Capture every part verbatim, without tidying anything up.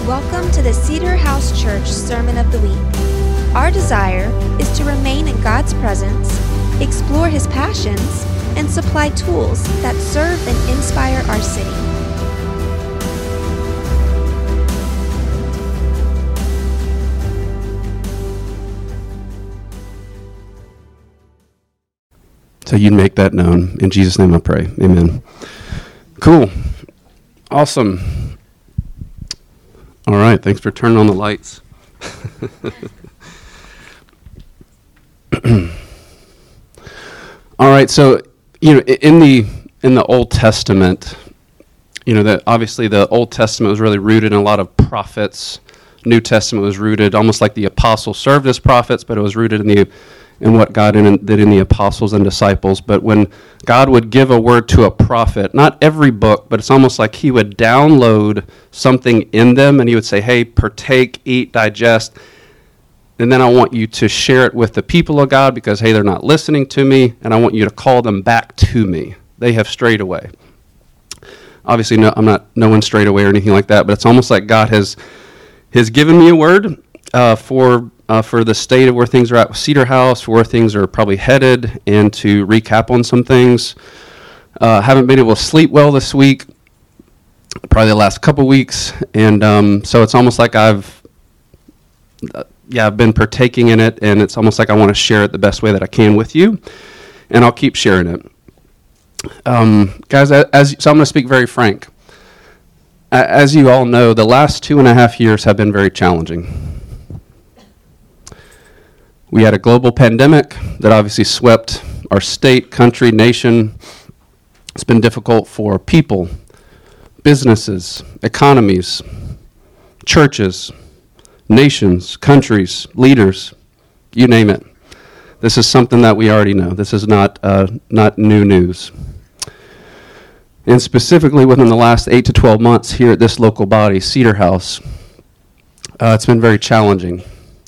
Welcome to the Cedar House Church Sermon of the Week. Our desire is to remain in God's presence, explore His passions, and supply tools that serve and inspire our city. So you'd make that known. In Jesus' name I pray. Amen. Cool. Awesome. All right. Thanks for turning on the lights. All right. So, you know, in the in the Old Testament, you know, that obviously the Old Testament was really rooted in a lot of prophets. New Testament was rooted almost like the apostles served as prophets, but it was rooted in the in what God in, did in the apostles and disciples. But when God would give a word to a prophet, not every book, but it's almost like he would download something in them and he would say, hey, partake, eat, digest, and then I want you to share it with the people of God because, hey, they're not listening to me, and I want you to call them back to me. They have strayed away. Obviously, no, I'm not no one strayed away or anything like that, but it's almost like God has, has given me a word uh, for Uh, for the state of where things are at with Cedar House, where things are probably headed, and to recap on some things. Uh, haven't been able to sleep well this week, probably the last couple weeks, and um, so it's almost like I've, uh, yeah, I've been partaking in it, and it's almost like I want to share it the best way that I can with you, and I'll keep sharing it. Um, guys, as so I'm going to speak very frank. As you all know, the last two and a half years have been very challenging. We had a global pandemic that obviously swept our state, country, nation. It's been difficult for people, businesses, economies, churches, nations, countries, leaders, you name it. This is something that we already know. This is not uh, not new news. And specifically within the last eight to twelve months here at this local body, Cedar House, uh, it's been very challenging.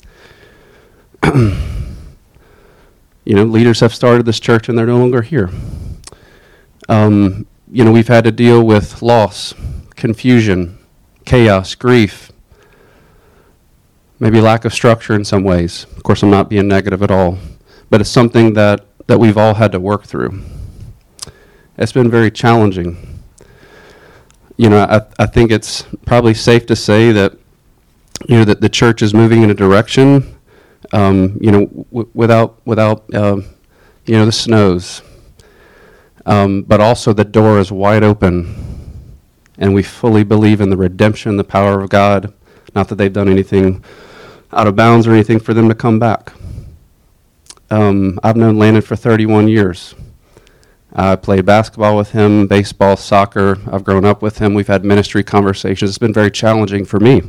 You know, leaders have started this church and they're no longer here. Um, you know, we've had to deal with loss, confusion, chaos, grief, maybe lack of structure in some ways. Of course, I'm not being negative at all, but it's something that, that we've all had to work through. It's been very challenging. You know, I, I think it's probably safe to say that, you know, that the church is moving in a direction Um, you know, w- without, without, uh, you know, the snows. Um, but also the door is wide open, and we fully believe in the redemption, the power of God. Not that they've done anything out of bounds or anything for them to come back. Um, I've known Landon for thirty-one years. I played basketball with him, baseball, soccer. I've grown up with him. We've had ministry conversations. It's been very challenging for me.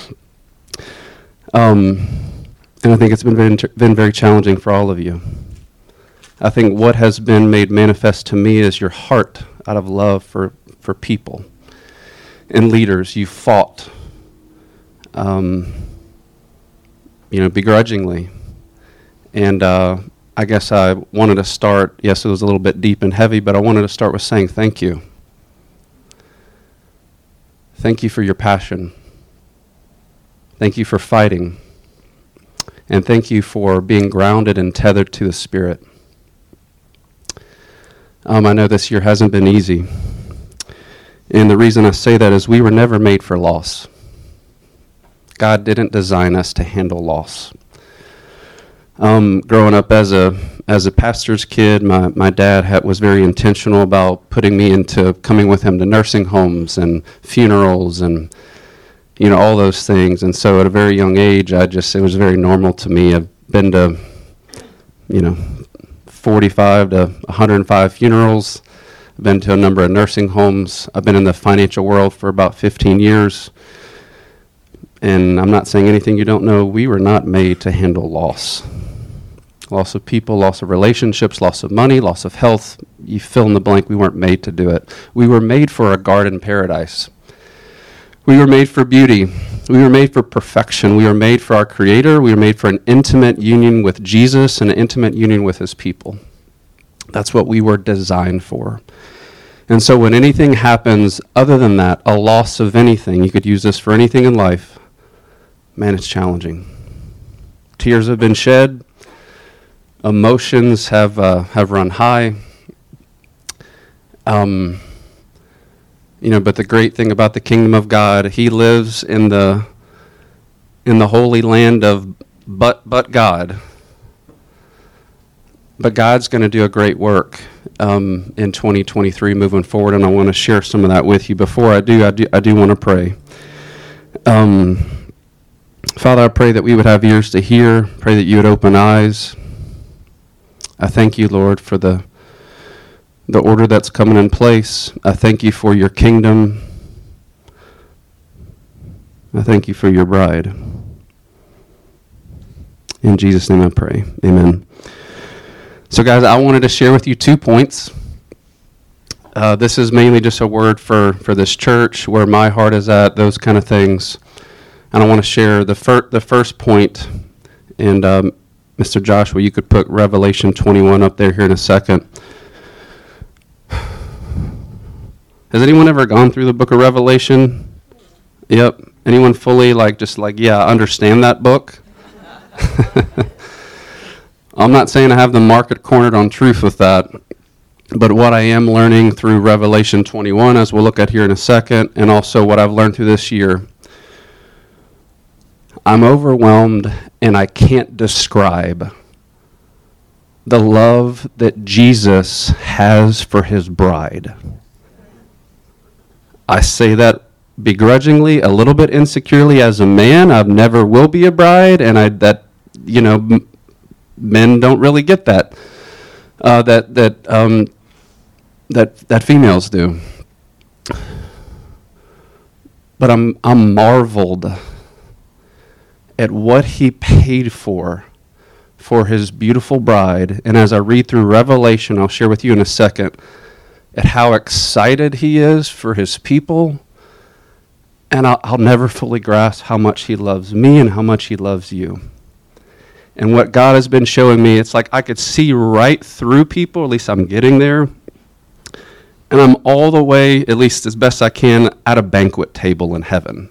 Um... And I think it's been very, been very challenging for all of you. I think what has been made manifest to me is your heart out of love for, for people and leaders. You fought, um, you know, begrudgingly. And uh, I guess I wanted to start, yes, it was a little bit deep and heavy, but I wanted to start with saying thank you. Thank you for your passion. Thank you for fighting. And thank you for being grounded and tethered to the Spirit. Um, I know this year hasn't been easy. And the reason I say that is we were never made for loss. God didn't design us to handle loss. Um, growing up as a as a pastor's kid, my, my dad had, was very intentional about putting me into coming with him to nursing homes and funerals and you know, all those things. And so at a very young age, I just, it was very normal to me. I've been to, you know, forty-five to one hundred five funerals. I've been to a number of nursing homes. I've been in the financial world for about fifteen years. And I'm not saying anything you don't know. We were not made to handle loss. Loss of people, loss of relationships, loss of money, loss of health. You fill in the blank. We weren't made to do it. We were made for a garden paradise. We were made for beauty. We were made for perfection. We were made for our Creator. We were made for an intimate union with Jesus and an intimate union with His people. That's what we were designed for. And so when anything happens other than that, a loss of anything, you could use this for anything in life, man, it's challenging. Tears have been shed. Emotions have uh, have run high. Um, you know, but the great thing about the kingdom of God, he lives in the in the holy land of but but God. But God's going to do a great work um, in twenty twenty-three moving forward, and I want to share some of that with you. Before I do, I do, I do want to pray. Um, Father, I pray that we would have ears to hear. Pray that you would open eyes. I thank you, Lord, for the the order that's coming in place. I thank you for your kingdom. I thank you for your bride. In Jesus' name I pray. Amen. So, guys, I wanted to share with you two points. Uh, this is mainly just a word for, for this church, where my heart is at, those kind of things. And I want to share the, fir- the first point. And um, Mister Joshua, you could put Revelation twenty-one up there here in a second. Has anyone ever gone through the book of Revelation? Yep. Anyone fully, like, just like, yeah, understand that book? I'm not saying I have the market cornered on truth with that, but what I am learning through Revelation twenty-one, as we'll look at here in a second, and also what I've learned through this year, I'm overwhelmed and I can't describe the love that Jesus has for his bride. I say that begrudgingly, a little bit insecurely as a man. I never will be a bride, and I that, you know, m- men don't really get that. Uh, that that um, that that females do. But I'm I'm marveled at what he paid for for his beautiful bride. And as I read through Revelation, I'll share with you in a second, at how excited he is for his people. And I'll, I'll never fully grasp how much he loves me and how much he loves you. And what God has been showing me, it's like I could see right through people, at least I'm getting there. And I'm all the way, at least as best I can, at a banquet table in heaven.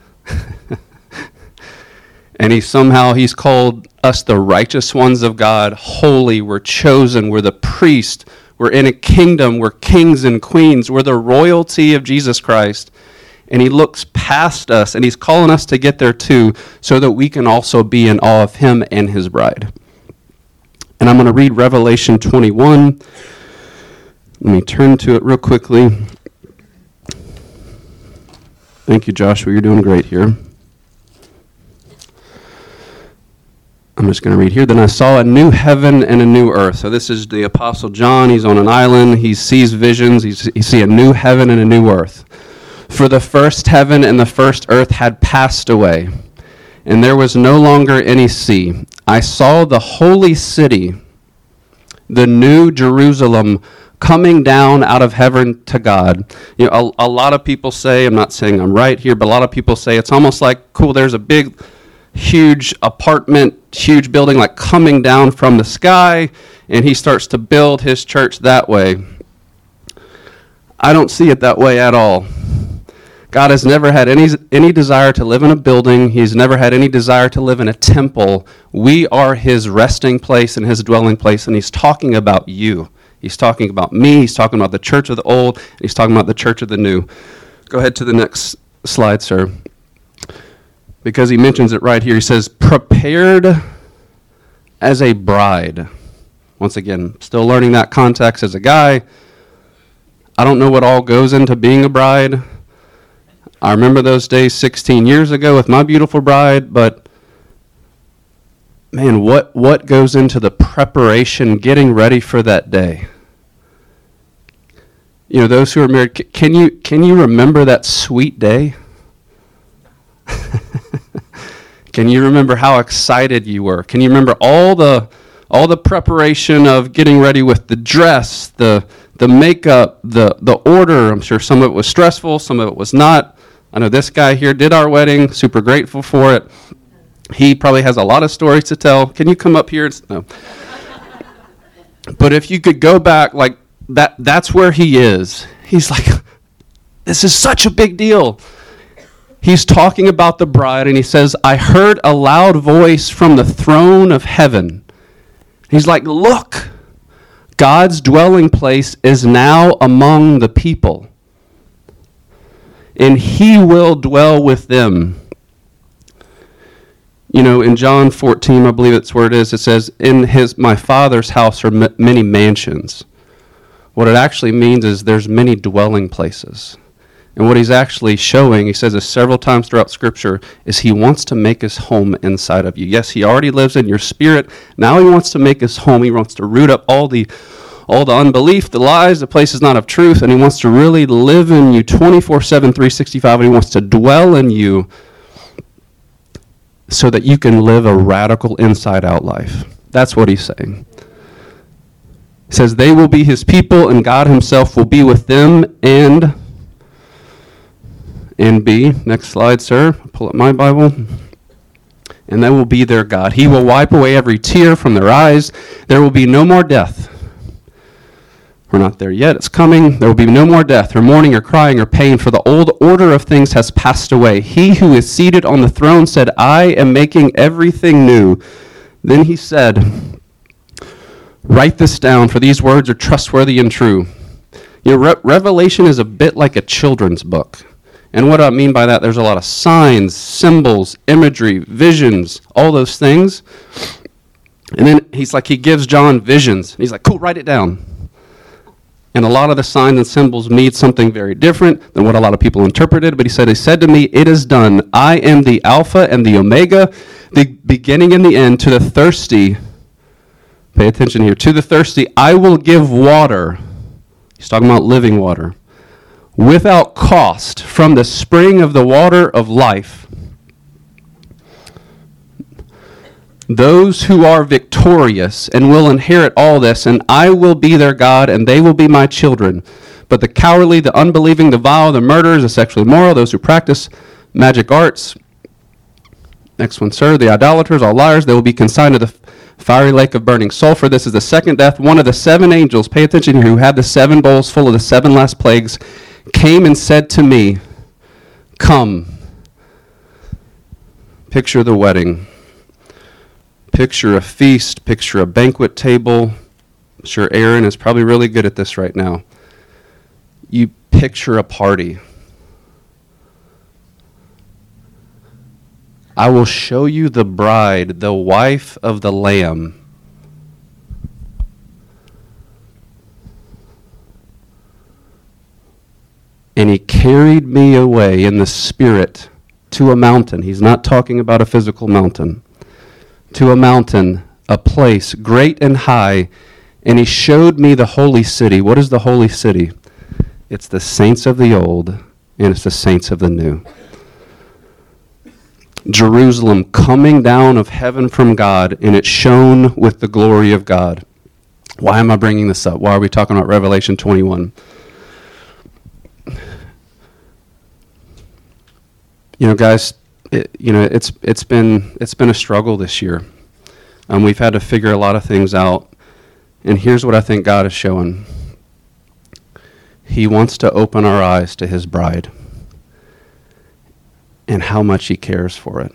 And he somehow, he's called us the righteous ones of God, holy, we're chosen, we're the priest, we're in a kingdom, we're kings and queens, we're the royalty of Jesus Christ. And he looks past us, and he's calling us to get there too, so that we can also be in awe of him and his bride. And I'm going to read Revelation twenty-one. Let me turn to it real quickly. Thank you, Joshua. You're doing great here. I'm just going to read here. Then I saw a new heaven and a new earth. So this is the Apostle John. He's on an island. He sees visions. He's, he sees a new heaven and a new earth. For the first heaven and the first earth had passed away, and there was no longer any sea. I saw the holy city, the new Jerusalem, coming down out of heaven to God. You know, a, a lot of people say, I'm not saying I'm right here, but a lot of people say it's almost like, cool, there's a big, huge apartment, huge building like coming down from the sky, and he starts to build his church that way. I don't see it that way at all. God has never had any any desire to live in a building. He's never had any desire to live in a temple. We are his resting place and his dwelling place, and he's talking about you. He's talking about me. He's talking about the church of the old, and he's talking about the church of the new. Go ahead to the next slide, sir. Because he mentions it right here. He says, prepared as a bride. Once again, still learning that context as a guy. I don't know what all goes into being a bride. I remember those days sixteen years ago with my beautiful bride, but man, what, what goes into the preparation, getting ready for that day? You know, those who are married, can you can you remember that sweet day? Can you remember how excited you were? Can you remember all the all the preparation of getting ready with the dress, the the makeup, the the order? I'm sure some of it was stressful, some of it was not. I know this guy here did our wedding, super grateful for it. He probably has a lot of stories to tell. Can you come up here? No. But if you could go back, like that, that's where he is. he's like, this is such a big deal. He's talking about the bride, and he says, I heard a loud voice from the throne of heaven. He's like, look, God's dwelling place is now among the people, and he will dwell with them. You know, in John fourteen, I believe that's where it is, it says, in his my Father's house are m- many mansions. What it actually means is there's many dwelling places. And what he's actually showing, he says this several times throughout Scripture, is he wants to make his home inside of you. Yes, he already lives in your spirit. Now he wants to make his home. He wants to root up all the all the unbelief, the lies, the places not of truth, and he wants to really live in you twenty-four seven, three sixty-five, and he wants to dwell in you so that you can live a radical inside-out life. That's what he's saying. He says, they will be his people, and God himself will be with them, and... And B, next slide, sir. Pull up my Bible. And that will be their God. He will wipe away every tear from their eyes. There will be no more death. We're not there yet. It's coming. There will be no more death, or mourning, or crying, or pain, for the old order of things has passed away. He who is seated on the throne said, I am making everything new. Then he said, write this down, for these words are trustworthy and true. You know, Re- Revelation is a bit like a children's book. And what I mean by that, there's a lot of signs, symbols, imagery, visions, all those things. And then he's like, he gives John visions. He's like, cool, write it down. And a lot of the signs and symbols mean something very different than what a lot of people interpreted. But he said, he said to me, it is done. I am the Alpha and the Omega, the beginning and the end. To the thirsty, pay attention here, to the thirsty, I will give water. He's talking about living water. Without cost, from the spring of the water of life. Those who are victorious and will inherit all this, and I will be their God, and they will be my children. But the cowardly, the unbelieving, the vile, the murderers, the sexually immoral, those who practice magic arts, next one, sir, the idolaters, all liars, they will be consigned to the fiery lake of burning sulfur. This is the second death. One of the seven angels, pay attention here, who had the seven bowls full of the seven last plagues, came and said to me, come. Picture the wedding. Picture a feast. Picture a banquet table. I'm sure Aaron is probably really good at this right now. You picture a party. I will show you the bride, the wife of the Lamb. And he carried me away in the spirit to a mountain. He's not talking about a physical mountain. To a mountain, a place great and high, and he showed me the holy city. What is the holy city? It's the saints of the old, and it's the saints of the new. Jerusalem coming down of heaven from God, and it shone with the glory of God. Why am I bringing this up? Why are we talking about Revelation twenty-one? You know, guys, it, you know, it's it's been it's been a struggle this year. Um, we've had to figure a lot of things out, and here's what I think God is showing. He wants to open our eyes to his bride and how much he cares for it.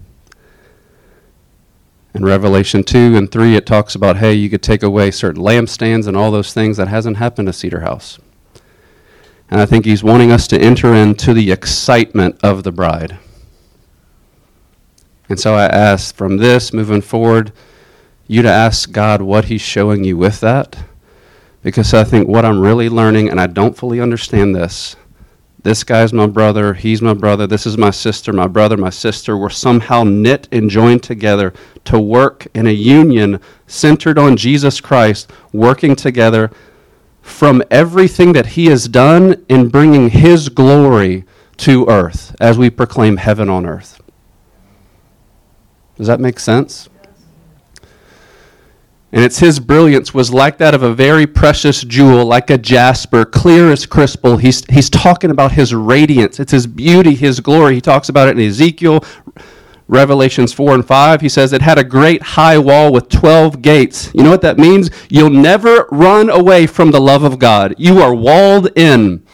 In Revelation two and three, it talks about, hey, you could take away certain lampstands and all those things. That hasn't happened to Cedar House. And I think he's wanting us to enter into the excitement of the bride. And so I ask, from this, moving forward, you to ask God what he's showing you with that. Because I think what I'm really learning, and I don't fully understand this, this guy's my brother, he's my brother, this is my sister, my brother, my sister. We're somehow knit and joined together to work in a union centered on Jesus Christ, working together from everything that he has done in bringing his glory to earth as we proclaim heaven on earth. Does that make sense? And it's his brilliance was like that of a very precious jewel, like a jasper, clear as crystal. He's, he's talking about his radiance. It's his beauty, his glory. He talks about it in Ezekiel, Revelations four and five. He says it had a great high wall with twelve gates. You know what that means? You'll never run away from the love of God. You are walled in.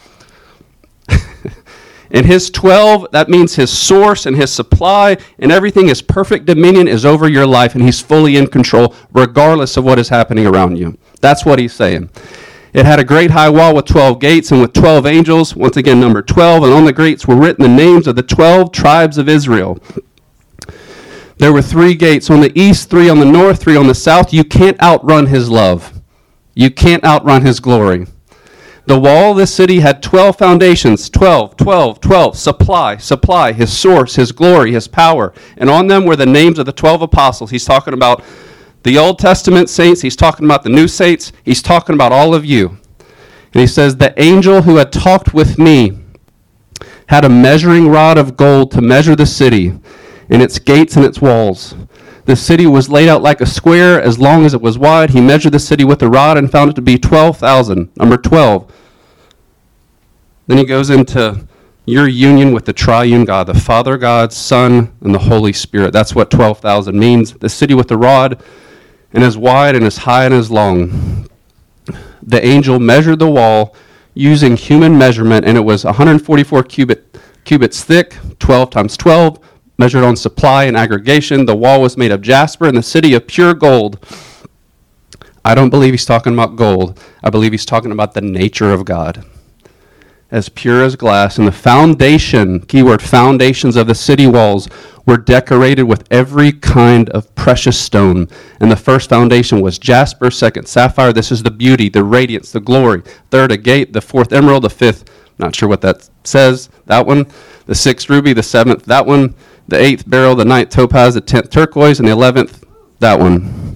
And his twelve, that means his source and his supply and everything, his perfect dominion is over your life, and he's fully in control regardless of what is happening around you. That's what he's saying. It had a great high wall with twelve gates and with twelve angels, once again number twelve, and on the gates were written the names of the twelve tribes of Israel. There were three gates on the east, three on the north, three on the south. You can't outrun his love. You can't outrun his glory. The wall of the city had twelve foundations, twelve, twelve, twelve, supply, supply, his source, his glory, his power. And on them were the names of the twelve apostles. He's talking about the Old Testament saints. He's talking about the new saints. He's talking about all of you. And he says, the angel who had talked with me had a measuring rod of gold to measure the city and its gates and its walls. The city was laid out like a square as long as it was wide. He measured the city with a rod and found it to be twelve thousand. Number twelve. Then he goes into your union with the triune God, the Father God, Son, and the Holy Spirit. That's what twelve thousand means. The city with the rod, and as wide and as high and as long. The angel measured the wall using human measurement, and it was one hundred forty-four cubit, cubits thick, twelve times twelve. Measured on supply and aggregation. The wall was made of jasper and the city of pure gold. I don't believe he's talking about gold. I believe he's talking about the nature of God. As pure as glass. And the foundation, keyword foundations of the city walls were decorated with every kind of precious stone. And the first foundation was jasper, second sapphire. This is the beauty, the radiance, the glory. Third, agate. The fourth, emerald. The fifth, not sure what that says. That one. The sixth, ruby. The seventh, that one. The eighth, beryl. The ninth, topaz. The tenth, turquoise. And the eleventh, that one.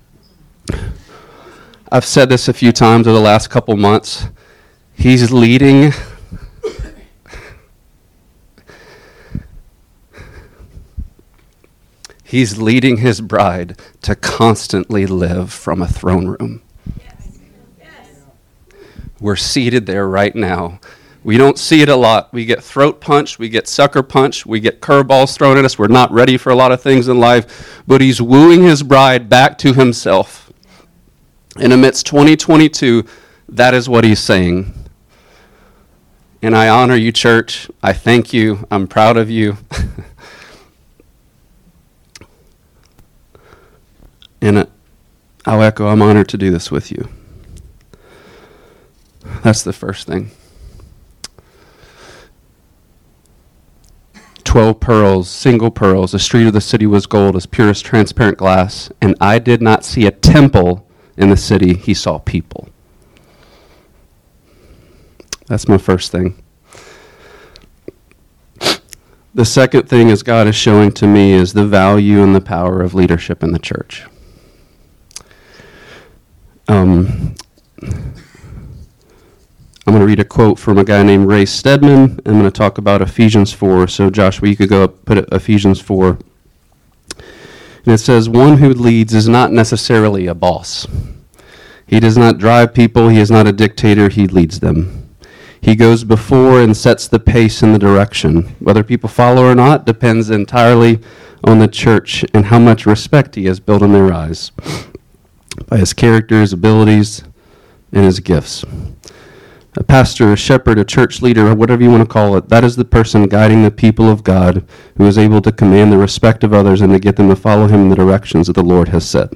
I've said this a few times over the last couple months. He's leading He's leading his bride to constantly live from a throne room. Yes. Yes. We're seated there right now. We don't see it a lot. We get throat punched, we get sucker punched, we get curveballs thrown at us. We're not ready for a lot of things in life. But he's wooing his bride back to himself. And amidst twenty twenty-two, that is what he's saying. And I honor you, church. I thank you. I'm proud of you. And I'll echo, I'm honored to do this with you. That's the first thing. Twelve pearls, single pearls. The street of the city was gold, as pure as transparent glass. And I did not see a temple in the city. He saw people. That's my first thing. The second thing is God is showing to me is the value and the power of leadership in the church. Um, I'm going to read a quote from a guy named Ray Stedman. I'm going to talk about Ephesians four. So Joshua, you could go up, put Ephesians four. And it says, one who leads is not necessarily a boss. He does not drive people. He is not a dictator. He leads them. He goes before and sets the pace and the direction. Whether people follow or not depends entirely on the church and how much respect he has built in their eyes by his character, his abilities, and his gifts. A pastor, a shepherd, a church leader, whatever you want to call it, that is the person guiding the people of God who is able to command the respect of others and to get them to follow him in the directions that the Lord has set.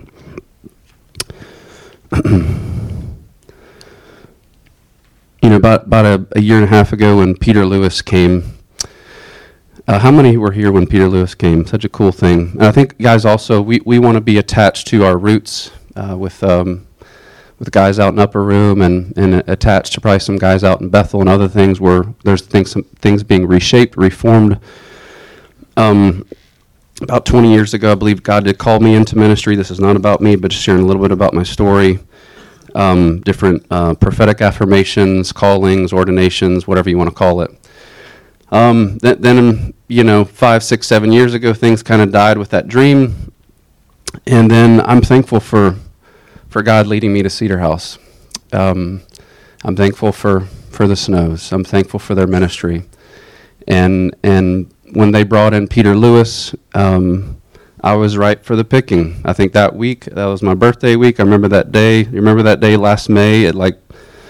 You know, about, about a, a year and a half ago when Peter Lewis came, uh, how many were here when Peter Lewis came? Such a cool thing. And I think, guys, also, we, we want to be attached to our roots uh, with um, with guys out in Upper Room and, and attached to probably some guys out in Bethel and other things where there's things, some things being reshaped, reformed. Um, about twenty years ago, I believe God did call me into ministry. This is not about me, but just sharing a little bit about my story. Um, different uh, prophetic affirmations, callings, ordinations, whatever you want to call it. Um, th- then, you know, five, six, seven years ago, things kind of died with that dream. And then I'm thankful for for God leading me to Cedar House. Um, I'm thankful for, for the Snows. I'm thankful for their ministry. And and when they brought in Peter Lewis, um, I was ripe for the picking. I think that week, that was my birthday week. I remember that day. You remember that day last May at like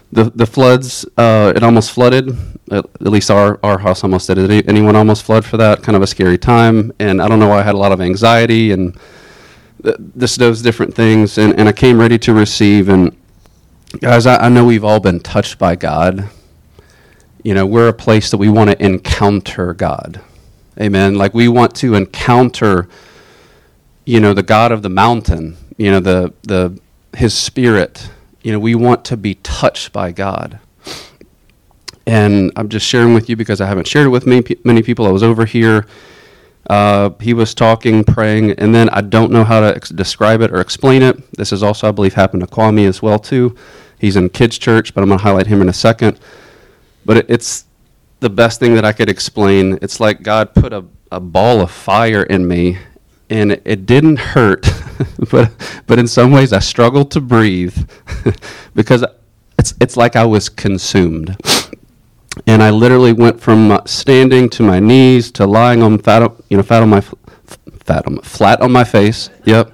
the the floods, uh, it almost flooded. At, at least our, our house almost did. Did any- anyone almost flood for that? Kind of a scary time. And I don't know why I had a lot of anxiety and th- this those different things. And, and I came ready to receive. And guys, I, I know we've all been touched by God. You know, we're a place that we want to encounter God. Amen. Like we want to encounter, you know, the God of the mountain, you know, the the his spirit. You know, we want to be touched by God. And I'm just sharing with you because I haven't shared it with many, many people. I was over here. Uh, he was talking, praying, and then I don't know how to ex- describe it or explain it. This is also, I believe, happened to Kwame as well, too. He's in kids' church, but I'm going to highlight him in a second. But it, it's the best thing that I could explain. It's like God put a, a ball of fire in me, and it, it didn't hurt, but but in some ways I struggled to breathe because it's it's like I was consumed. And I literally went from standing to my knees to lying on fat, you know, fat on my fat on flat on my face. Yep.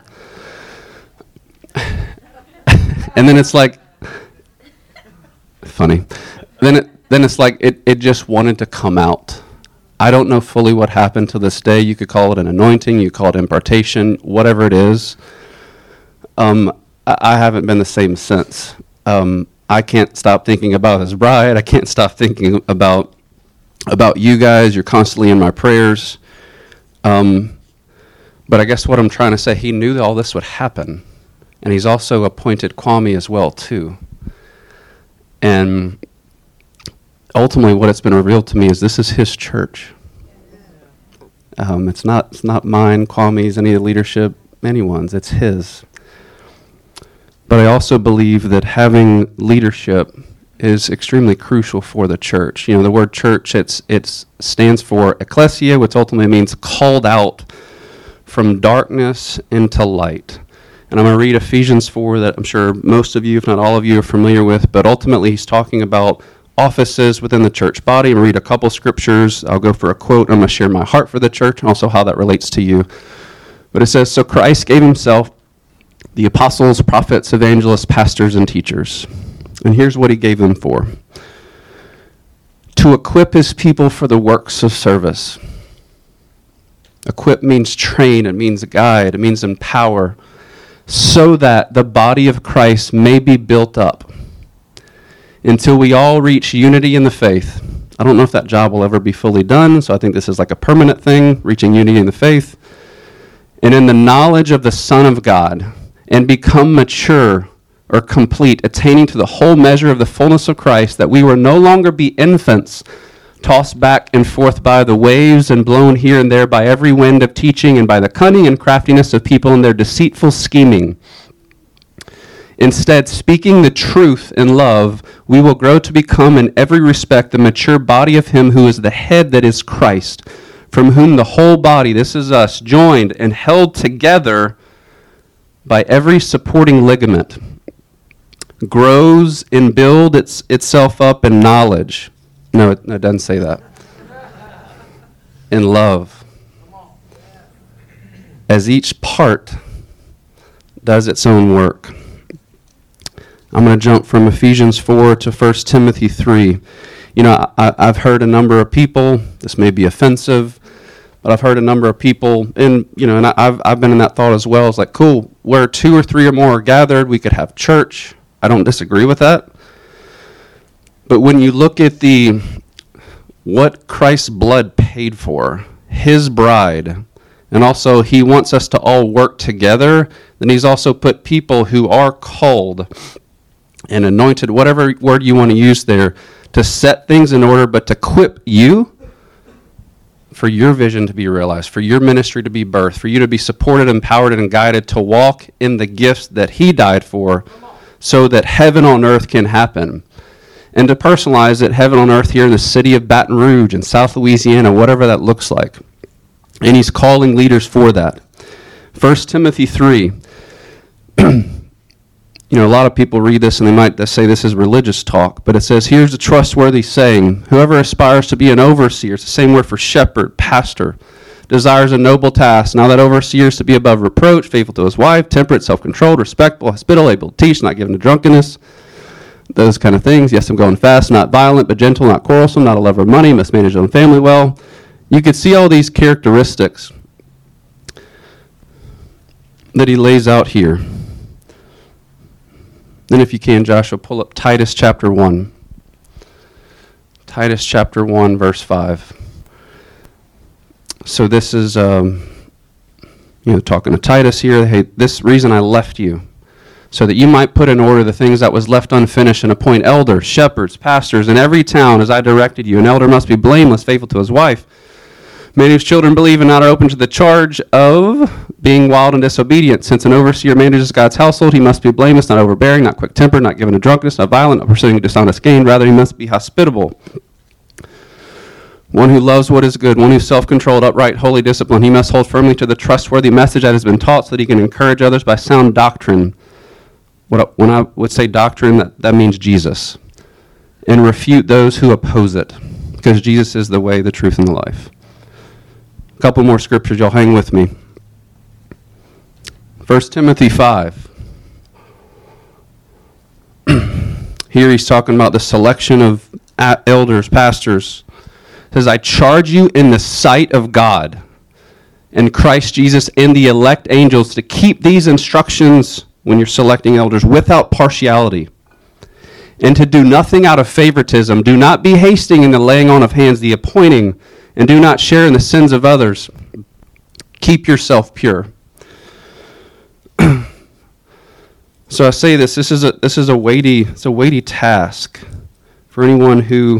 And then it's like funny. Then it then it's like it, it just wanted to come out. I don't know fully what happened to this day. You could call it an anointing, you call it impartation, whatever it is. Um, I, I haven't been the same since. Um, I can't stop thinking about his bride. I can't stop thinking about about you guys. You're constantly in my prayers. Um, but I guess what I'm trying to say, he knew that all this would happen. And he's also appointed Kwame as well, too. And ultimately what it's been revealed to me is this is his church. Um, it's not it's not mine, Kwame's, any of the leadership, anyone's. It's his. But I also believe that having leadership is extremely crucial for the church. You know, the word church, it's it's stands for ecclesia, which ultimately means called out from darkness into light. And I'm going to read Ephesians four that I'm sure most of you, if not all of you, are familiar with. But ultimately, he's talking about offices within the church body. I'm going to read a couple scriptures. I'll go for a quote. I'm going to share my heart for the church and also how that relates to you. But it says, "So Christ gave himself the apostles, prophets, evangelists, pastors, and teachers." And here's what he gave them for. To equip his people for the works of service. Equip means train, it means guide, it means empower, so that the body of Christ may be built up until we all reach unity in the faith. I don't know if that job will ever be fully done, so I think this is like a permanent thing, reaching unity in the faith. And in the knowledge of the Son of God, and become mature or complete, attaining to the whole measure of the fullness of Christ, that we will no longer be infants, tossed back and forth by the waves and blown here and there by every wind of teaching and by the cunning and craftiness of people and their deceitful scheming. Instead, speaking the truth in love, we will grow to become in every respect the mature body of him who is the head, that is Christ, from whom the whole body, this is us, joined and held together by every supporting ligament, grows and builds its, itself up in knowledge. No, it, it doesn't say that. In love. As each part does its own work. I'm going to jump from Ephesians four to First Timothy three. You know, I, I've heard a number of people, this may be offensive, but I've heard a number of people, and you know, and I, I've I've been in that thought as well. It's like, cool, where two or three or more are gathered, we could have church. I don't disagree with that. But when you look at the what Christ's blood paid for, his bride, and also he wants us to all work together, then he's also put people who are called and anointed, whatever word you want to use there, to set things in order, but to equip you for your vision to be realized, for your ministry to be birthed, for you to be supported, empowered, and guided to walk in the gifts that he died for, so that heaven on earth can happen. And to personalize it, heaven on earth here in the city of Baton Rouge in South Louisiana, whatever that looks like. And he's calling leaders for that. First Timothy three. You know, a lot of people read this and they might say this is religious talk, but it says, here's a trustworthy saying, whoever aspires to be an overseer, it's the same word for shepherd, pastor, desires a noble task. Now that overseer is to be above reproach, faithful to his wife, temperate, self-controlled, respectful, hospitable, able to teach, not given to drunkenness, those kind of things. Yes, I'm going fast, not violent, but gentle, not quarrelsome, not a lover of money, must manage his own family well. You could see all these characteristics that he lays out here. Then if you can, Joshua, pull up Titus chapter one. Titus chapter one, verse five. So this is, um, you know, talking to Titus here. Hey, this reason I left you, so that you might put in order the things that was left unfinished, and appoint elders, shepherds, pastors in every town as I directed you. An elder must be blameless, faithful to his wife. Many whose children believe and not are open to the charge of being wild and disobedient. Since an overseer manages God's household, he must be blameless, not overbearing, not quick-tempered, not given to drunkenness, not violent, not pursuing dishonest gain. Rather, he must be hospitable. One who loves what is good, one who is self-controlled, upright, holy, disciplined. He must hold firmly to the trustworthy message that has been taught, so that he can encourage others by sound doctrine. What, when I would say doctrine, that, that means Jesus. And refute those who oppose it, because Jesus is the way, the truth, and the life. A couple more scriptures, y'all hang with me. First Timothy five. Here he's talking about the selection of elders, pastors. It says, I charge you in the sight of God and Christ Jesus and the elect angels to keep these instructions when you're selecting elders without partiality, and to do nothing out of favoritism. Do not be hasting in the laying on of hands, the appointing, and do not share in the sins of others. Keep yourself pure. So I say this, this is a this is a weighty, it's a weighty task for anyone who,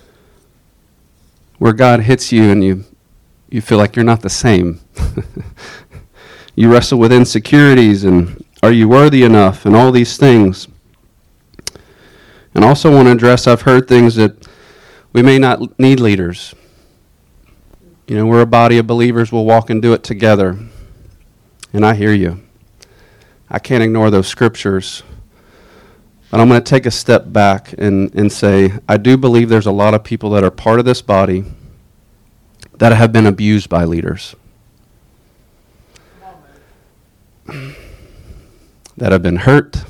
where God hits you and you you feel like you're not the same. You wrestle with insecurities and are you worthy enough and all these things. And also want to address, I've heard things that we may not need leaders. You know, we're a body of believers, we'll walk and do it together. And I hear you. I can't ignore those scriptures. But I'm going to take a step back and, and say, I do believe there's a lot of people that are part of this body that have been abused by leaders. That have been hurt.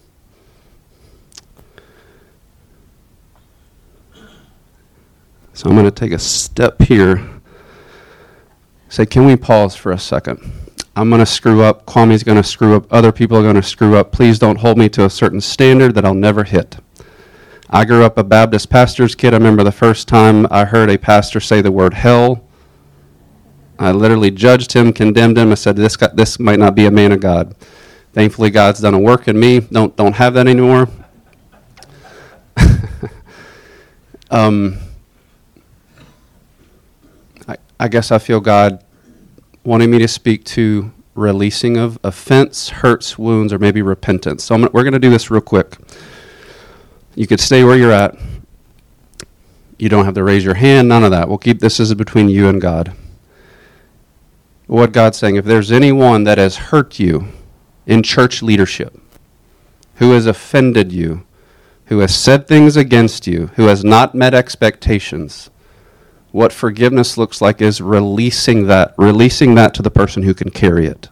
So I'm going to take a step here. Say, can we pause for a second? I'm going to screw up. Kwame's going to screw up. Other people are going to screw up. Please don't hold me to a certain standard that I'll never hit. I grew up a Baptist pastor's kid. I remember the first time I heard a pastor say the word hell. I literally judged him, condemned him. I said, this guy, this might not be a man of God. Thankfully, God's done a work in me. Don't, don't have that anymore. um, I, I guess I feel God wanting me to speak to releasing of offense, hurts, wounds, or maybe repentance. So I'm, we're going to do this real quick. You could stay where you're at. You don't have to raise your hand, none of that. We'll keep this as between you and God. What God's saying, if there's anyone that has hurt you in church leadership, who has offended you, who has said things against you, who has not met expectations, what forgiveness looks like is releasing that, releasing that to the person who can carry it.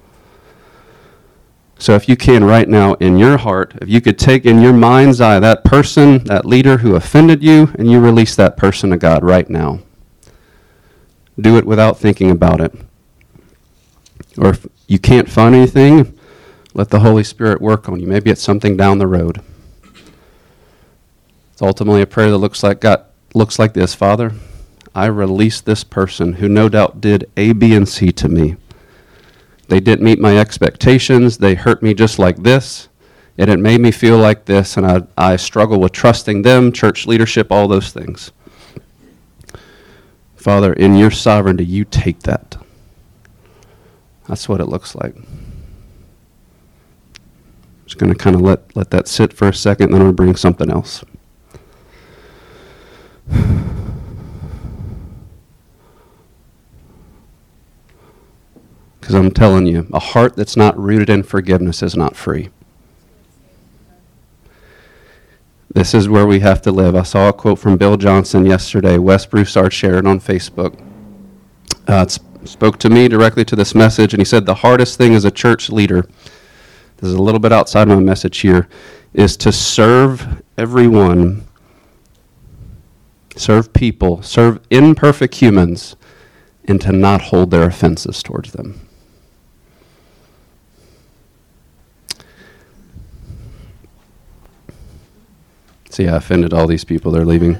So if you can right now in your heart, if you could take in your mind's eye that person, that leader who offended you, and you release that person to God right now. Do it without thinking about it. Or if you can't find anything, let the Holy Spirit work on you. Maybe it's something down the road. It's ultimately a prayer that looks like God, looks like this. Father, I release this person who no doubt did A, B, and C to me. They didn't meet my expectations. They hurt me just like this. And it made me feel like this, and I, I struggle with trusting them, church leadership, all those things. Father, in your sovereignty, you take that. That's what it looks like. Just going to kind of let, let that sit for a second, and then I'm going to bring something else. Because I'm telling you, a heart that's not rooted in forgiveness is not free. This is where we have to live. I saw a quote from Bill Johnson yesterday. Wes Broussard shared it on Facebook. Uh, it spoke to me directly to this message, and he said, the hardest thing as a church leader, this is a little bit outside of my message here, is to serve everyone, serve people, serve imperfect humans, and to not hold their offenses towards them. See, I offended all these people. They're leaving.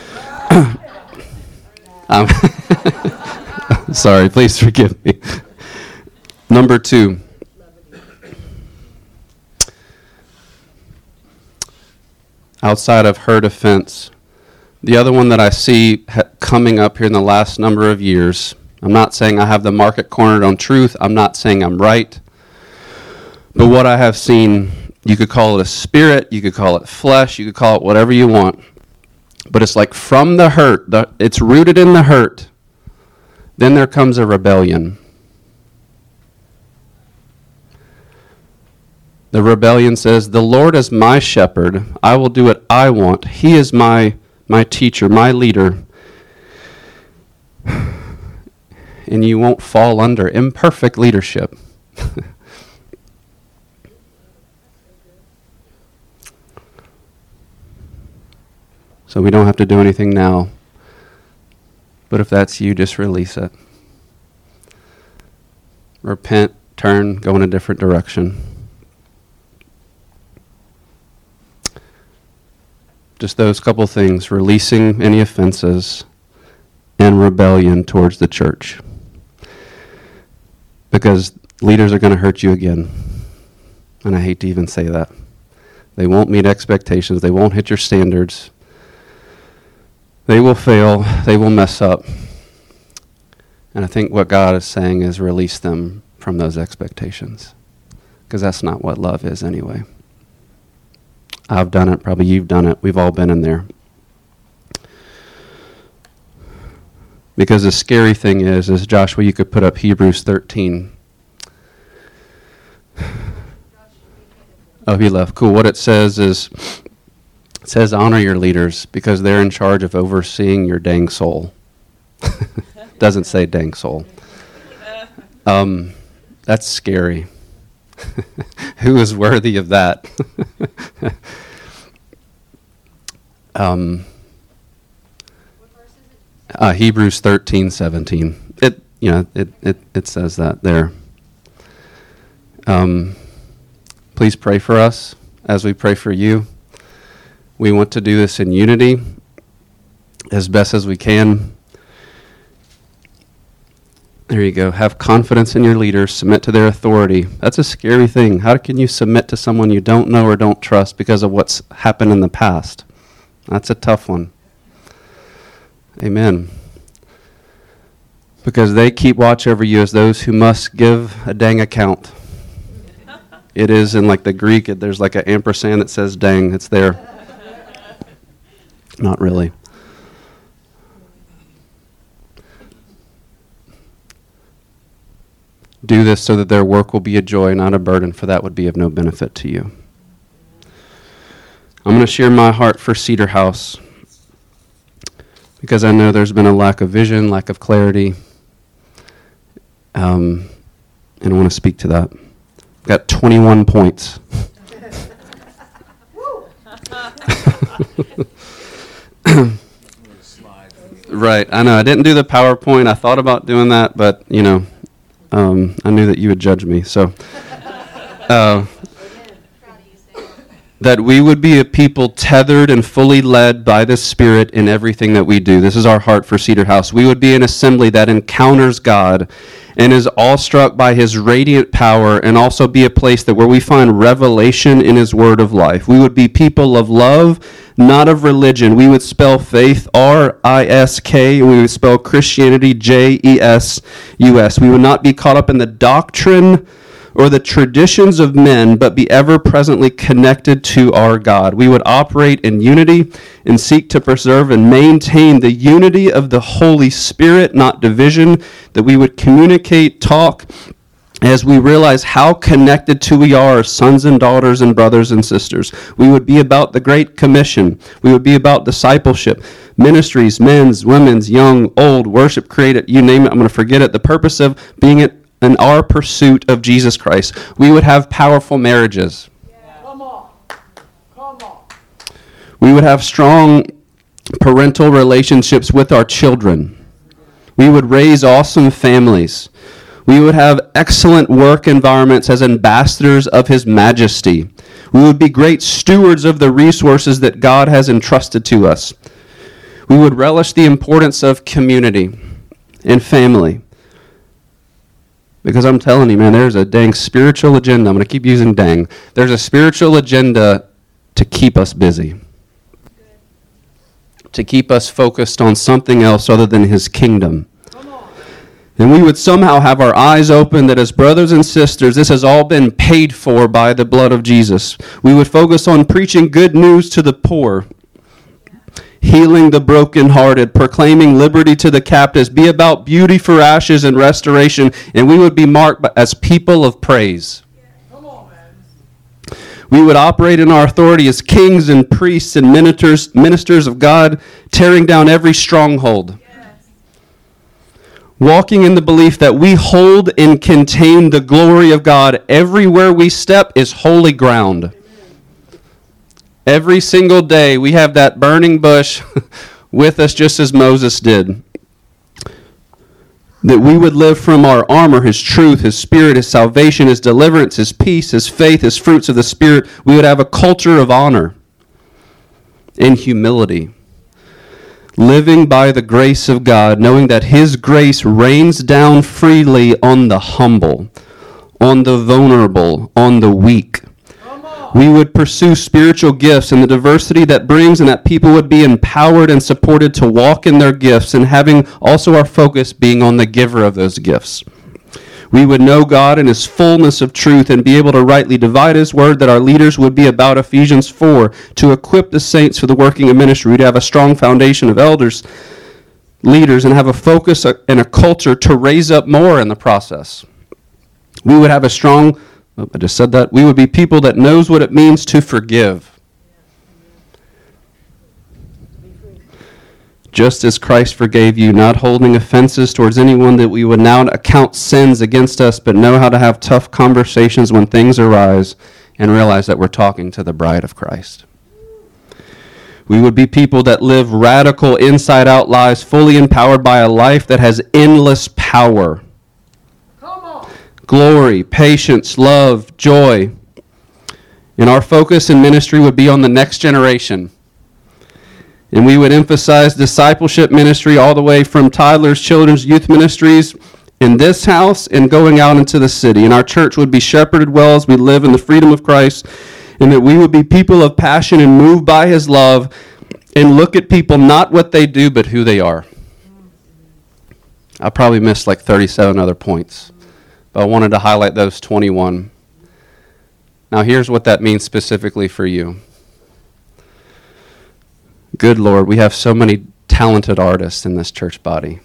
um, sorry, please forgive me. Number two. Outside of hurt offense, the other one that I see ha- coming up here in the last number of years, I'm not saying I have the market cornered on truth. I'm not saying I'm right. But what I have seen, you could call it a spirit, you could call it flesh, you could call it whatever you want. But it's like from the hurt, the, it's rooted in the hurt. Then there comes a rebellion. The rebellion says, the Lord is my shepherd. I will do what I want. He is my, my teacher, my leader. And you won't fall under imperfect leadership. So we don't have to do anything now. But if that's you, just release it. Repent, turn, go in a different direction. Just those couple things, releasing any offenses and rebellion towards the church. Because leaders are going to hurt you again. And I hate to even say that. They won't meet expectations. They won't hit your standards. They will fail. They will mess up. And I think what God is saying is release them from those expectations. Because that's not what love is anyway. I've done it. Probably you've done it. We've all been in there. Because the scary thing is, is Joshua, you could put up Hebrews thirteen. Oh, he left. Cool. What it says is, it says honor your leaders because they're in charge of overseeing your dang soul. Doesn't say dang soul. Um, that's scary. Who is worthy of that? um, uh, Hebrews thirteen seventeen. It you know it it it says that there. Um, please pray for us as we pray for you. We want to do this in unity as best as we can. There you go. Have confidence in your leaders. Submit to their authority. That's a scary thing. How can you submit to someone you don't know or don't trust because of what's happened in the past? That's a tough one. Amen. Because they keep watch over you as those who must give a dang account. It is in like the Greek, there's like an ampersand that says dang. It's there. Not really. Do this so that their work will be a joy, not a burden, for that would be of no benefit to you. I'm going to share my heart for Cedar House because I know there's been a lack of vision, lack of clarity, um, and I want to speak to that. I've got twenty-one points. Right, I know. I didn't do the PowerPoint. I thought about doing that, but, you know, um, I knew that you would judge me. So, uh, that we would be a people tethered and fully led by the Spirit in everything that we do. This is our heart for Cedar House. We would be an assembly that encounters God and is awestruck by His radiant power, and also be a place that where we find revelation in His word of life. We would be people of love, not of religion. We would spell faith R I S K, and we would spell Christianity J E S U S. We would not be caught up in the doctrine or the traditions of men, but be ever presently connected to our God. We would operate in unity and seek to preserve and maintain the unity of the Holy Spirit, not division, that we would communicate, talk, as we realize how connected to we are as sons and daughters and brothers and sisters. We would be about the Great Commission. We would be about discipleship, ministries, men's, women's, young, old, worship, created, you name it, I'm going to forget it. The purpose of being it in our pursuit of Jesus Christ. We would have powerful marriages. Yeah. Come on. We would have strong parental relationships with our children. We would raise awesome families. We would have excellent work environments as ambassadors of His majesty. We would be great stewards of the resources that God has entrusted to us. We would relish the importance of community and family. Because I'm telling you, man, there's a dang spiritual agenda. I'm going to keep using dang. There's a spiritual agenda to keep us busy. To keep us focused on something else other than His kingdom. And we would somehow have our eyes open that as brothers and sisters, this has all been paid for by the blood of Jesus. We would focus on preaching good news to the poor, healing the brokenhearted, proclaiming liberty to the captives, be about beauty for ashes and restoration, and we would be marked as people of praise. Come on, man. We would operate in our authority as kings and priests and ministers, ministers of God, tearing down every stronghold. Walking in the belief that we hold and contain the glory of God. Everywhere we step is holy ground. Every single day we have that burning bush with us just as Moses did. That we would live from our armor, His truth, His Spirit, His salvation, His deliverance, His peace, His faith, His fruits of the Spirit. We would have a culture of honor and humility. Living by the grace of God, knowing that His grace rains down freely on the humble, on the vulnerable, on the weak. We would pursue spiritual gifts and the diversity that brings, and that people would be empowered and supported to walk in their gifts, and having also our focus being on the giver of those gifts. We would know God in His fullness of truth and be able to rightly divide His word, that our leaders would be about Ephesians four, to equip the saints for the working of ministry. We'd have a strong foundation of elders, leaders, and have a focus and a culture to raise up more in the process. We would have a strong, oh, I just said that, we would be people that knows what it means to forgive. Just as Christ forgave you, not holding offenses towards anyone, that we would now account sins against us, but know how to have tough conversations when things arise and realize that we're talking to the bride of Christ. We would be people that live radical, inside-out lives, fully empowered by a life that has endless power. Come on. Glory, patience, love, joy. And our focus in ministry would be on the next generation. And we would emphasize discipleship ministry all the way from toddlers, children's, youth ministries in this house and going out into the city. And our church would be shepherded well as we live in the freedom of Christ, and that we would be people of passion and moved by His love and look at people not what they do but who they are. I probably missed like thirty-seven other points, but I wanted to highlight those twenty-one. Now here's what that means specifically for you. Good Lord, we have so many talented artists in this church body.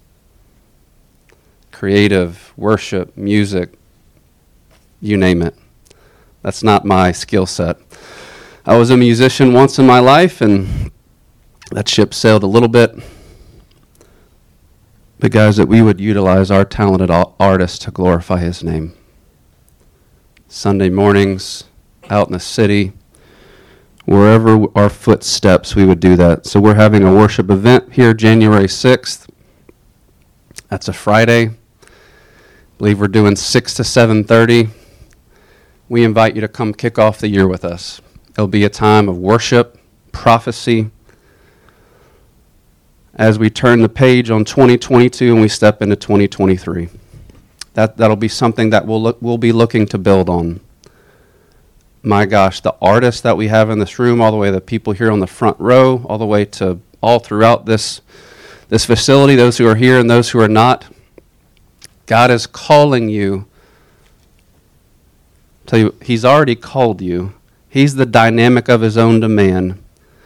Creative, worship, music, you name it. That's not my skill set. I was a musician once in my life, and that ship sailed a little bit. But guys, that we would utilize our talented artists to glorify His name. Sunday mornings, out in the city, wherever our footsteps, we would do that. So we're having a worship event here January sixth. That's a Friday. I believe we're doing six to seven thirty. We invite you to come kick off the year with us. It'll be a time of worship, prophecy, as we turn the page on twenty twenty-two and we step into twenty twenty-three. That, that'll be something that we'll, look, we'll be looking to build on. My gosh, the artists that we have in this room, all the way to the people here on the front row, all the way to all throughout this, this facility, those who are here and those who are not, God is calling you. Tell you, He's already called you. He's the dynamic of His own demand.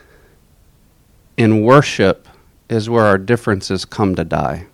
In worship is where our differences come to die.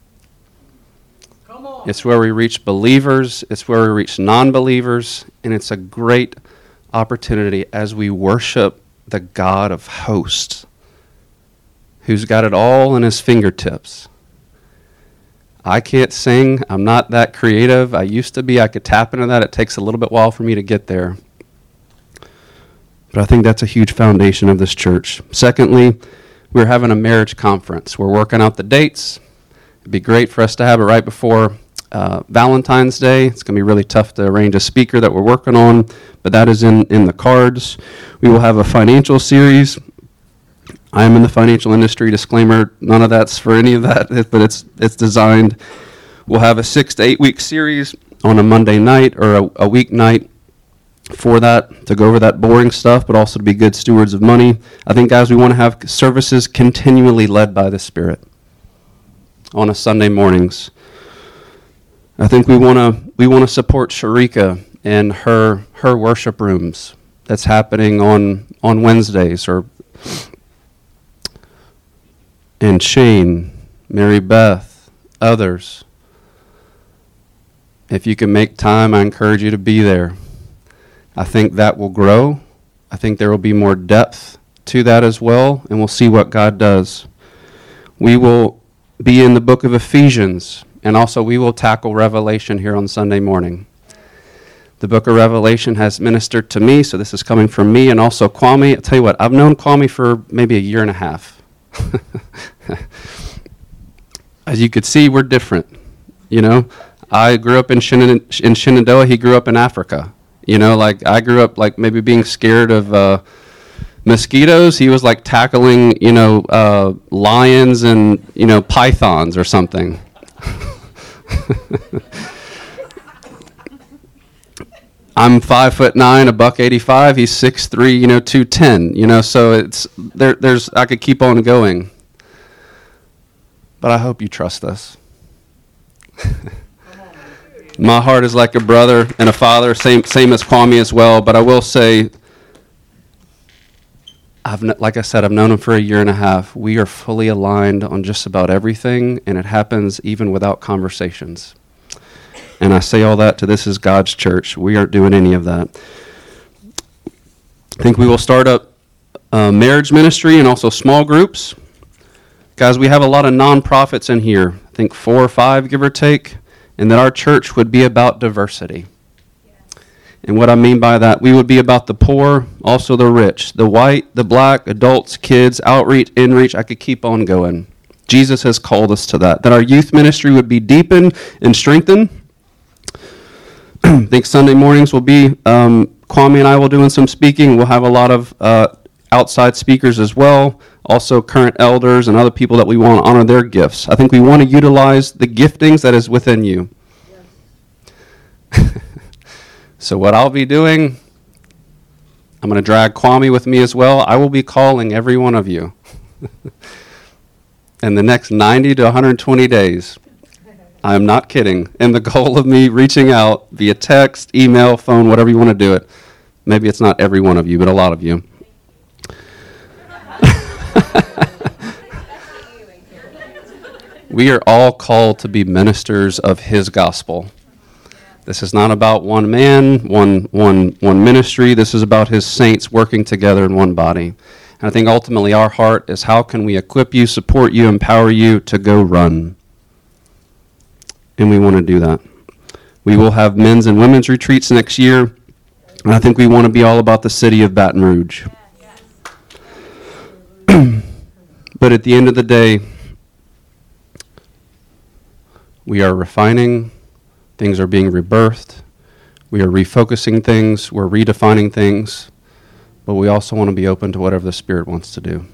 Come on. It's where we reach believers, it's where we reach non-believers, and it's a great opportunity as we worship the God of hosts, who's got it all in His fingertips. I can't sing. I'm not that creative. I used to be. I could tap into that. It takes a little bit while for me to get there. But I think that's a huge foundation of this church. Secondly, we're having a marriage conference. We're working out the dates. It'd be great for us to have it right before uh, Valentine's Day. It's going to be really tough to arrange a speaker that we're working on, but that is in, in the cards. We will have a financial series. I am in the financial industry, disclaimer, none of that's for any of that, but it's it's designed. We'll have a six to eight week series on a Monday night or a, a weeknight for that, to go over that boring stuff, but also to be good stewards of money. I think, guys, we want to have services continually led by the Spirit on a Sunday mornings. I think we want to we want to support Sharika and her her worship rooms that's happening on on Wednesdays, or and Shane, Mary Beth, others. If you can make time, I encourage you to be there. I think that will grow. I think there will be more depth to that as well, and we'll see what God does. We will be in the book of Ephesians, and also we will tackle Revelation here on Sunday morning. The book of Revelation has ministered to me, so this is coming from me, and also Kwame. I'll tell you what, I've known Kwame for maybe a year and a half. As you could see, we're different. You know, I grew up in, Shenan- in Shenandoah. He grew up in Africa. You know, like I grew up like maybe being scared of uh, mosquitoes. He was like tackling, you know, uh, lions and, you know, pythons or something. I'm five foot nine, a buck eighty-five. He's six three, you know, two ten. You know, so it's there. There's I could keep on going, but I hope you trust us. My heart is like a brother and a father, same same as Kwame as well. But I will say, I've like I said, I've known him for a year and a half. We are fully aligned on just about everything, and it happens even without conversations. And I say all that to this is God's church. We aren't doing any of that. I think we will start up uh, marriage ministry and also small groups. Guys, we have a lot of nonprofits in here. I think four or five, give or take. And that our church would be about diversity. Yes. And what I mean by that, we would be about the poor, also the rich, the white, the black, adults, kids, outreach, inreach. I could keep on going. Jesus has called us to that. That our youth ministry would be deepened and strengthened. I think Sunday mornings will be, um, Kwame and I will doing some speaking. We'll have a lot of uh, outside speakers as well. Also current elders and other people that we want to honor their gifts. I think we want to utilize the giftings that is within you. Yes. So what I'll be doing, I'm going to drag Kwame with me as well. I will be calling every one of you in the next ninety to one hundred twenty days. I am not kidding. And the goal of me reaching out via text, email, phone, whatever you want to do it. Maybe it's not every one of you, but a lot of you. We are all called to be ministers of his gospel. This is not about one man, one, one, one ministry. This is about his saints working together in one body. And I think ultimately our heart is how can we equip you, support you, empower you to go run. And we want to do that. We will have men's and women's retreats next year. And I think we want to be all about the city of Baton Rouge. But at the end of the day, we are refining, things are being rebirthed, we are refocusing things, we're redefining things, but we also want to be open to whatever the Spirit wants to do.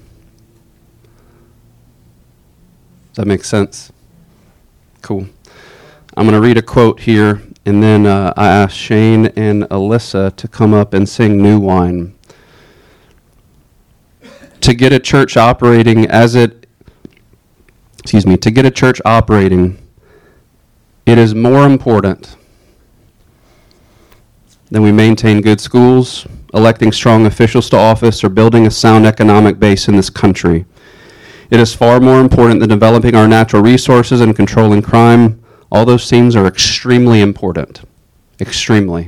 Does that make sense? Cool. I'm going to read a quote here, and then uh, I asked Shane and Alyssa to come up and sing New Wine. To get a church operating as it, excuse me, to get a church operating, it is more important than we maintain good schools, electing strong officials to office, or building a sound economic base in this country. It is far more important than developing our natural resources and controlling crime. All those things are extremely important. Extremely.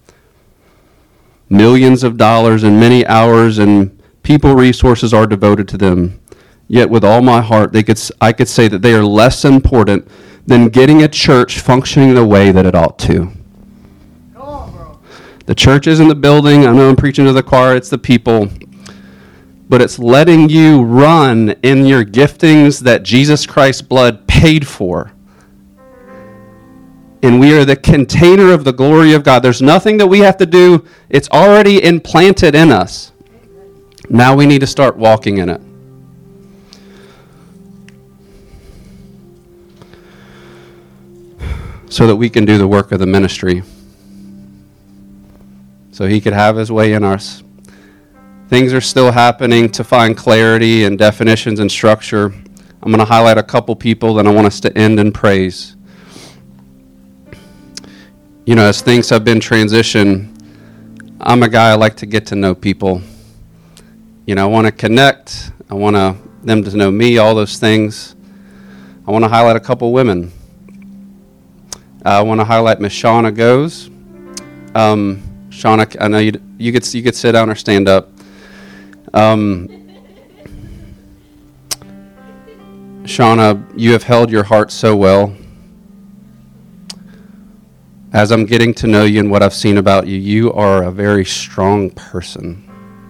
Millions of dollars and many hours and people resources are devoted to them. Yet with all my heart, they could I could say that they are less important than getting a church functioning the way that it ought to. The church isn't the building. I know I'm preaching to the choir. It's the people. But it's letting you run in your giftings that Jesus Christ's blood paid for. And we are the container of the glory of God. There's nothing that we have to do. It's already implanted in us. Now we need to start walking in it. So that we can do the work of the ministry. So he could have his way in us. Things are still happening to find clarity and definitions and structure. I'm going to highlight a couple people, then I want us to end in praise. You know, as things have been transitioned, I'm a guy I like to get to know people. You know, I want to connect. I want to, them to know me, all those things. I want to highlight a couple women. I want to highlight Miss Shauna Goes. Um, Shauna, I know you you could you could sit down or stand up. Um, Shauna, you have held your heart so well. As I'm getting to know you and what I've seen about you, you are a very strong person.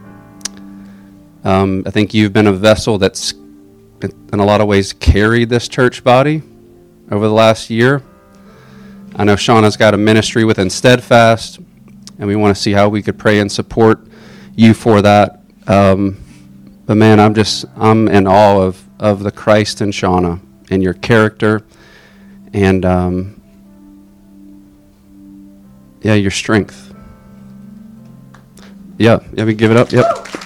Um, I think you've been a vessel that's, in a lot of ways, carried this church body over the last year. I know Shauna's got a ministry within Steadfast, and we want to see how we could pray and support you for that. Um, but man, I'm just, I'm in awe of, of the Christ in Shauna and your character and, um, yeah, your strength. Yeah, yeah, we give it up, yep.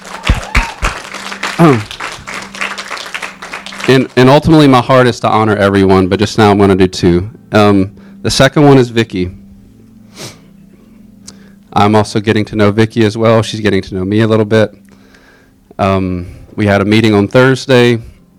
and, and ultimately my heart is to honor everyone, but just now I'm going to do two. Um, The second one is Vicky. I'm also getting to know Vicky as well. She's getting to know me a little bit. Um, we had a meeting on Thursday.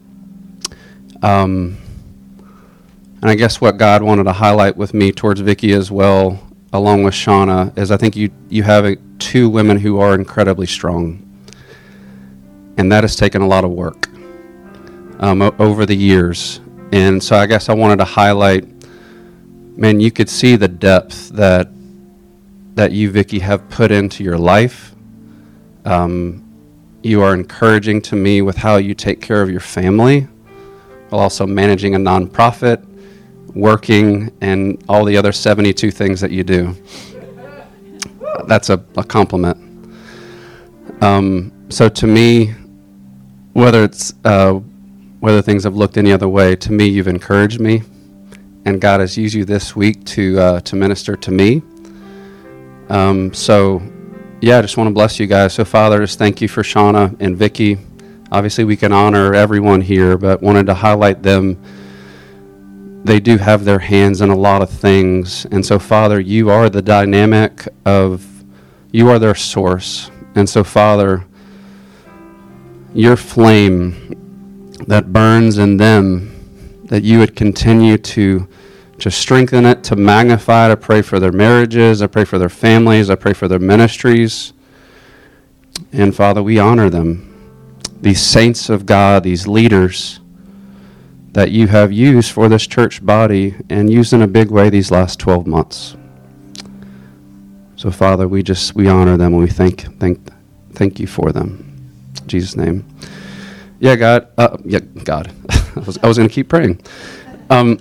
Um, and I guess what God wanted to highlight with me towards Vicky as well, along with Shauna, is I think you, you have a, two women who are incredibly strong. And that has taken a lot of work um, o- over the years. And so I guess I wanted to highlight, man, you could see the depth that that you, Vicky, have put into your life. Um, you are encouraging to me with how you take care of your family, while also managing a nonprofit, working, and all the other seventy-two things that you do. That's a, a compliment. Um, so to me, whether it's uh, whether things have looked any other way, to me, you've encouraged me. And God has used you this week to uh, to minister to me. Um, so, yeah, I just want to bless you guys. So, Father, just thank you for Shauna and Vicky. Obviously, we can honor everyone here, but wanted to highlight them. They do have their hands in a lot of things. And so, Father, you are the dynamic of, you are their source. And so, Father, your flame that burns in them, that you would continue to to strengthen it, to magnify it. I pray for their marriages. I pray for their families. I pray for their ministries. And Father, we honor them. These saints of God, these leaders that you have used for this church body and used in a big way these last twelve months. So Father, we just, we honor them and we thank, thank, thank you for them. In Jesus' name. Yeah, God, uh, yeah, God. I was, I was going to keep praying. Um,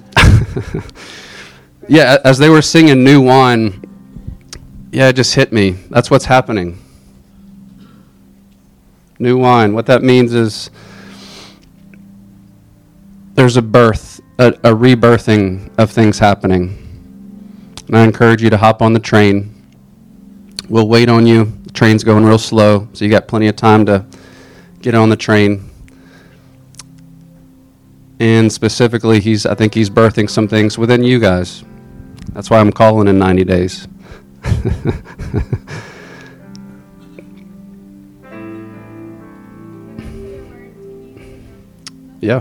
yeah, as they were singing New Wine, yeah, it just hit me. That's what's happening. New wine. What that means is there's a birth, a, a rebirthing of things happening. And I encourage you to hop on the train. We'll wait on you. The train's going real slow, so you got plenty of time to get on the train. And specifically, he's I think he's birthing some things within you guys. That's why I'm calling in ninety days. Yeah.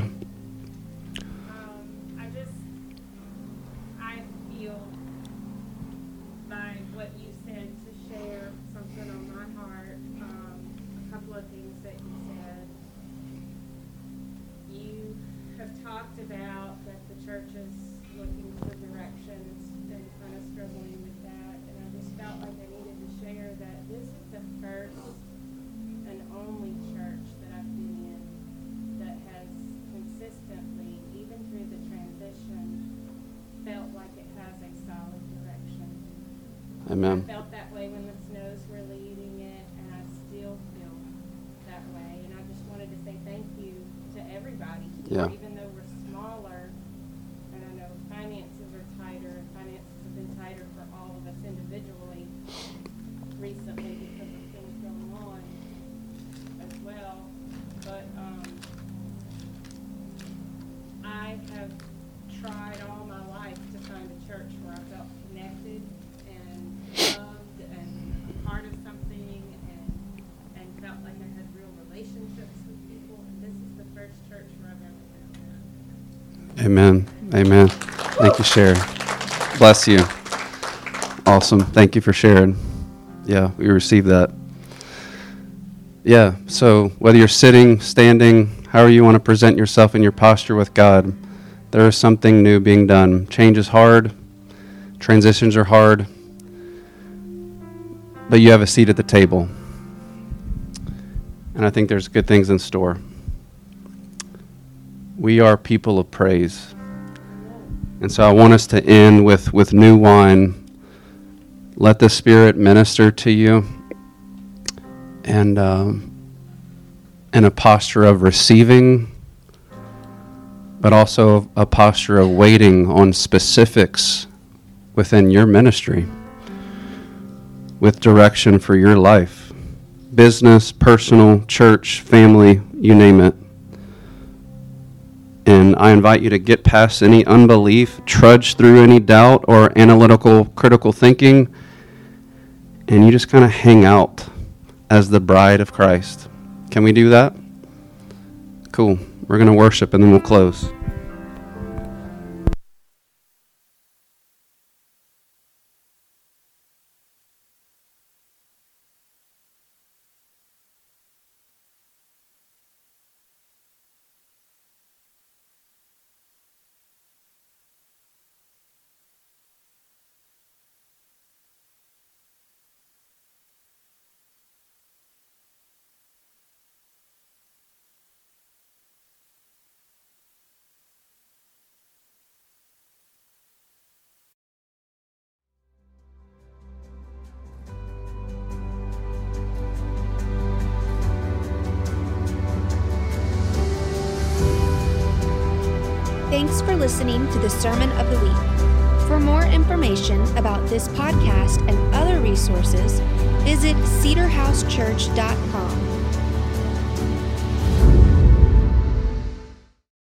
Um, I just, I feel by what you said to share something on my heart. Um, a couple of things that you said. You have talked about that the church is looking for direction. It's been kind of struggling with that, and I just felt like I needed to to share that this is the first and only church that I've been in that has consistently, even through the transition, felt like it has a solid direction. Amen. I felt that way when the Snows were leading it, and I still feel that way. And I just wanted to say thank you to everybody. Yeah. Even though we're smaller, and I know finances are tighter, and finances have been tighter for all of us individually recently because of things going on as well. But um, I have tried all my life to find a church where I felt connected and loved and a part of something and and felt like I had real relationships with people. And this is the first church where I've ever found that. Amen. Amen. Thank you, Sharon. Bless you. Awesome. Thank you for sharing. Yeah, we receive that. Yeah, so whether you're sitting, standing, however you want to present yourself in your posture with God, there is something new being done. Change is hard. Transitions are hard. But you have a seat at the table. And I think there's good things in store. We are people of praise. And so I want us to end with, with new wine. Let the Spirit minister to you. And um, in a posture of receiving, but also a posture of waiting on specifics within your ministry with direction for your life. Business, personal, church, family, you name it. And I invite you to get past any unbelief, trudge through any doubt or analytical, critical thinking, and you just kind of hang out as the bride of Christ. Can we do that? Cool. We're going to worship and then we'll close. Thanks for listening to the Sermon of the Week. For more information about this podcast and other resources, visit cedar house church dot com.